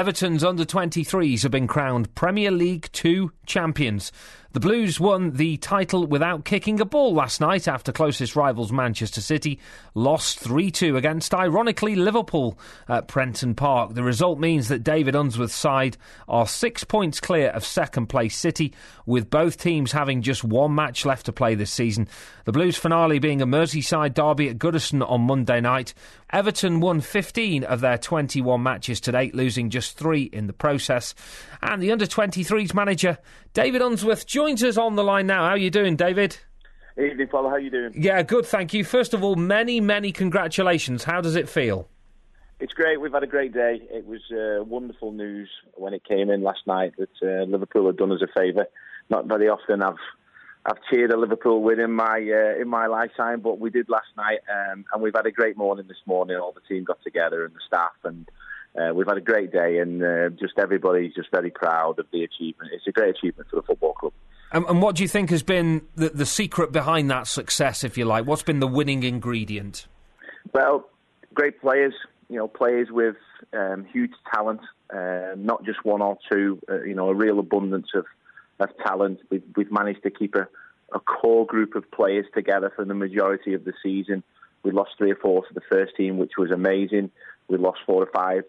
Everton's under-23s have been crowned Premier League 2 champions. The Blues won the title without kicking a ball last night after closest rivals Manchester City lost 3-2 against, ironically, Liverpool at Prenton Park. The result means that David Unsworth's side are 6 points clear of second-place City, with both teams having just one match left to play this season. The Blues' finale being a Merseyside derby at Goodison on Monday night. Everton won 15 of their 21 matches to date, losing just 3 in the process. And the under-23s manager, David Unsworth, joins us on the line now. How are you doing, David? Evening, fella. How are you doing? Yeah, good, thank you. First of all, many congratulations. How does it feel? It's great. We've had a great day. It was wonderful news when it came in last night that Liverpool had done us a favour. Not very often I've cheered a Liverpool win in my lifetime, but we did last night, and we've had a great morning this morning. All the team got together and the staff, and we've had a great day, and just everybody's just very proud of the achievement. It's a great achievement for the football club. And what do you think has been the secret behind that success, if you like? What's been the winning ingredient? Well, great players, players with huge talent, not just one or two, a real abundance of talent. We've managed to keep a core group of players together for the majority of the season. We lost 3 or 4 to the first team, which was amazing. We lost 4 or 5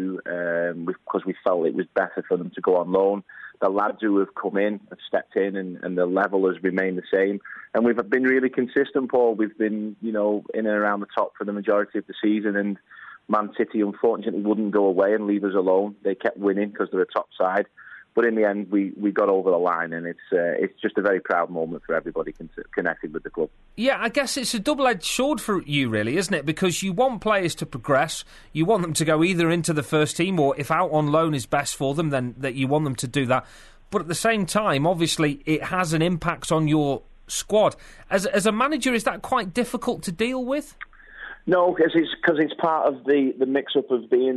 because we felt it was better for them to go on loan. The lads who have come in have stepped in, and the level has remained the same. And we've been really consistent, Paul. We've been, in and around the top for the majority of the season. And Man City, unfortunately, wouldn't go away and leave us alone. They kept winning because they're a top side. But in the end, we got over the line, and it's just a very proud moment for everybody connected with the club. Yeah, I guess it's a double-edged sword for you, really, isn't it? Because you want players to progress, you want them to go either into the first team, or if out on loan is best for them, then that you want them to do that. But at the same time, obviously, it has an impact on your squad. As a manager, is that quite difficult to deal with? No, because it's part of the mix-up of being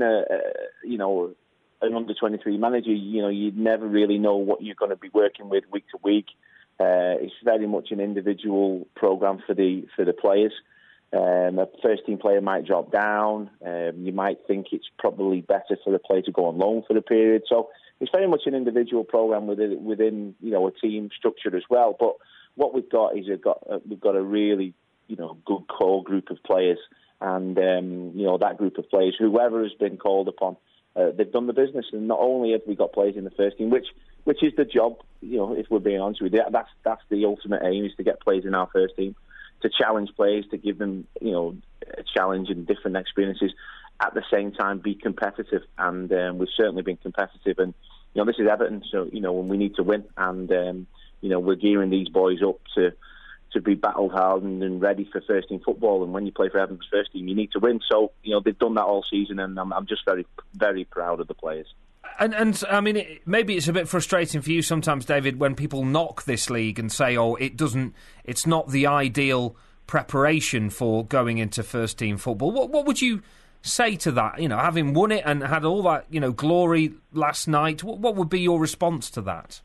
an under-23 manager. You never really know what you're going to be working with week to week. It's very much an individual programme for the players. A first-team player might drop down. You might think it's probably better for the player to go on loan for the period. So it's very much an individual programme within a team structure as well. But what we've got is we've got a really good core group of players, and that group of players, whoever has been called upon, they've done the business. And not only have we got players in the first team, which is the job, if we're being honest with you, that's the ultimate aim, is to get players in our first team, to challenge players, to give them a challenge and different experiences, at the same time be competitive. And we've certainly been competitive. And this is Everton, so when we need to win, and we're gearing these boys up to be battle-hardened and ready for first-team football. And when you play for Everton's first team, you need to win. So, they've done that all season, and I'm just very, very proud of the players. And I mean, maybe it's a bit frustrating for you sometimes, David, when people knock this league and say, it's not the ideal preparation for going into first-team football. What would you say to that? Having won it and had all that, glory last night, what would be your response to that?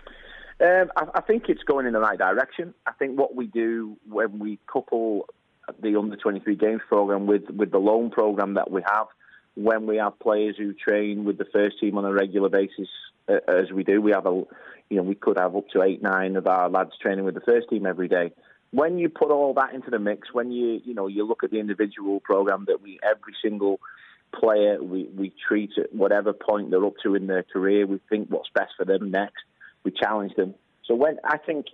I think it's going in the right direction. I think what we do when we couple the under-23 games programme with the loan programme that we have, when we have players who train with the first team on a regular basis, as we do, we could have up to 8-9 of our lads training with the first team every day. When you put all that into the mix, when you look at the individual programme that every single player we treat at whatever point they're up to in their career, we think what's best for them next. We challenge them. So I think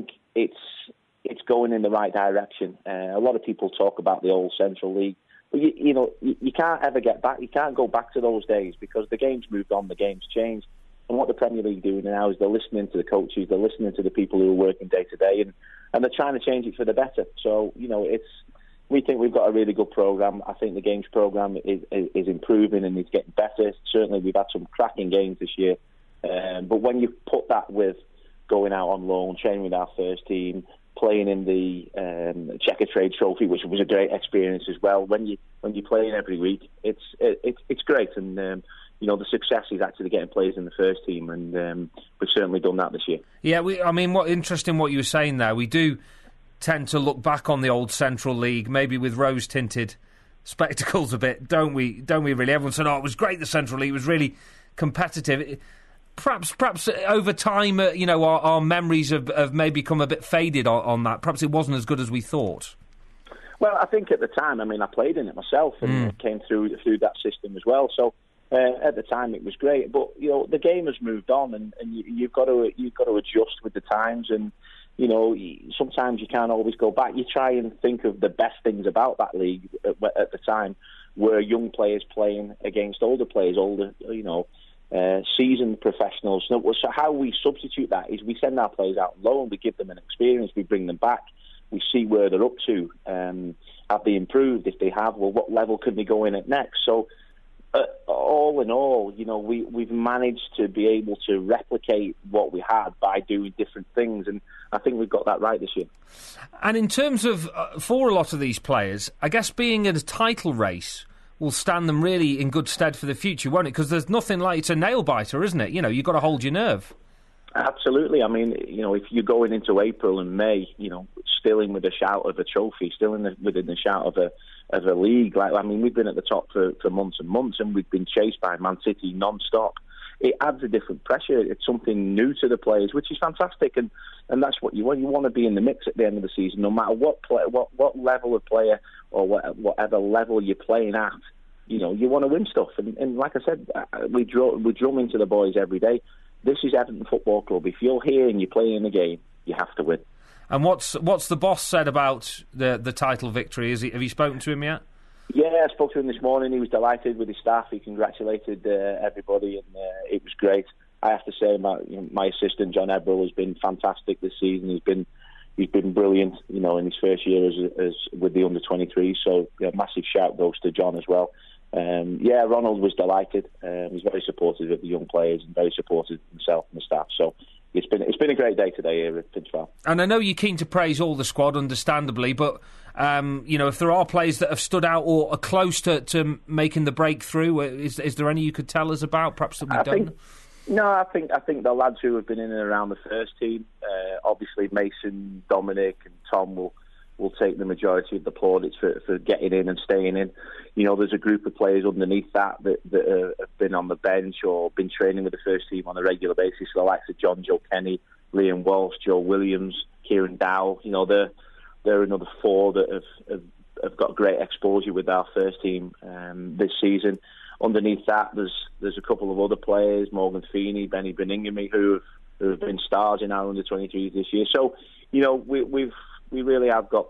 it's going in the right direction. A lot of people talk about the old Central League, but you can't ever get back. You can't go back to those days, because the game's moved on, the game's changed. And what the Premier League doing now is they're listening to the coaches, they're listening to the people who are working day to day, and they're trying to change it for the better. So we think we've got a really good programme. I think the games programme is improving and it's getting better. Certainly, we've had some cracking games this year. But when you put that with going out on loan, training with our first team, playing in the Checkatrade Trophy, which was a great experience as well. When you're playing every week, it's great, and the success is actually getting players in the first team, and we've certainly done that this year. Yeah, what interesting what you were saying there. We do tend to look back on the old Central League, maybe with rose-tinted spectacles a bit, don't we? Don't we really? Everyone said, "Oh, it was great. The Central League was really competitive." Perhaps over time, our memories have maybe become a bit faded on that. Perhaps it wasn't as good as we thought. Well, I think at the time, I played in it myself and came through that system as well. So at the time, it was great. But the game has moved on, and you've got to adjust with the times. And sometimes you can't always go back. You try and think of the best things about that league at the time, were young players playing against older players, seasoned professionals. So how we substitute that is we send our players out on loan, we give them an experience, we bring them back, we see where they're up to. Have they improved? If they have, well, what level can they go in at next? So all in all, we've managed to be able to replicate what we had by doing different things, and I think we've got that right this year. And in terms of, for a lot of these players, I guess being in a title race will stand them really in good stead for the future, won't it? Because there's nothing like, it's a nail-biter, isn't it? You've got to hold your nerve. Absolutely. If you're going into April and May, still in with a shout of a trophy, still within the shout of a league. We've been at the top for months and months, and we've been chased by Man City non-stop. It adds a different pressure. It's something new to the players, which is fantastic, and that's what you want. You want to be in the mix at the end of the season, no matter what level of player or whatever level you're playing at. You want to win stuff, and like I said, we drum into the boys every day. This is Everton Football Club. If you're here and you're playing in the game, you have to win. And what's the boss said about the title victory? Have you spoken to him yet? Yeah, I spoke to him this morning. He was delighted with his staff. He congratulated everybody, and it was great. I have to say, my assistant John Ebrell has been fantastic this season. He's been brilliant, in his first year as with the under-23. So massive shout goes to John as well. Ronald was delighted. He's very supportive of the young players and very supportive of himself and the staff. So it's been a great day today here at Finchvale. And I know you're keen to praise all the squad, understandably, but if there are players that have stood out or are close to making the breakthrough, is there any you could tell us about? Perhaps that we don't. No, I think the lads who have been in and around the first team, obviously Mason, Dominic, and Tom will take the majority of the plaudits for getting in and staying in. There's a group of players underneath that have been on the bench or been training with the first team on a regular basis. The likes of John Joe Kenny, Liam Walsh, Joe Williams, Kieran Dow. They're another four that have got great exposure with our first team this season. Underneath that, there's a couple of other players, Morgan Feeney, Benny Beningame, who have been stars in our under-23s this year. So, we really have got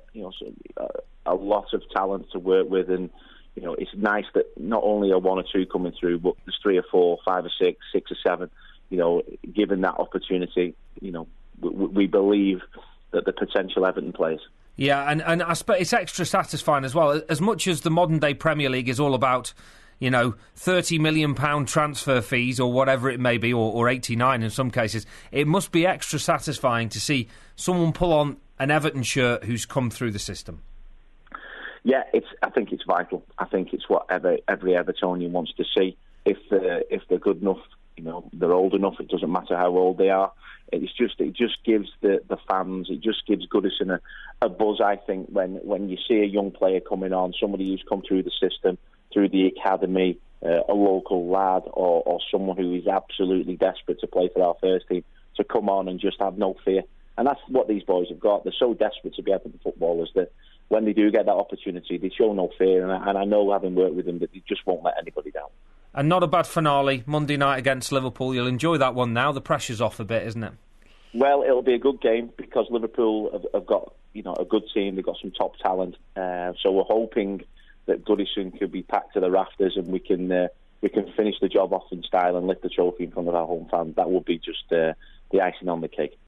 a lot of talent to work with, and it's nice that not only are one or two coming through, but there's 3 or 4, 5 or 6, 6 or 7. Given that opportunity, we believe that the potential Everton players. Yeah, and I suppose it's extra satisfying as well. As much as the modern day Premier League is all about £30 million transfer fees or whatever it may be, or 89 in some cases, it must be extra satisfying to see someone pull on an Everton shirt who's come through the system. Yeah, I think it's vital. I think it's what every Evertonian wants to see. If they're good enough, they're old enough. It doesn't matter how old they are. It just gives the fans. It just gives Goodison a buzz. I think when you see a young player coming on, somebody who's come through the system, through the academy, a local lad, or someone who is absolutely desperate to play for our first team, to come on and just have no fear. And that's what these boys have got. They're so desperate to be Everton footballers that when they do get that opportunity, they show no fear. And I know, having worked with them, that they just won't let anybody down. And not a bad finale, Monday night against Liverpool. You'll enjoy that one now. The pressure's off a bit, isn't it? Well, it'll be a good game because Liverpool have got a good team. They've got some top talent. So we're hoping that Goodison could be packed to the rafters and we can finish the job off in style and lift the trophy in front of our home fans. That would be just the icing on the cake.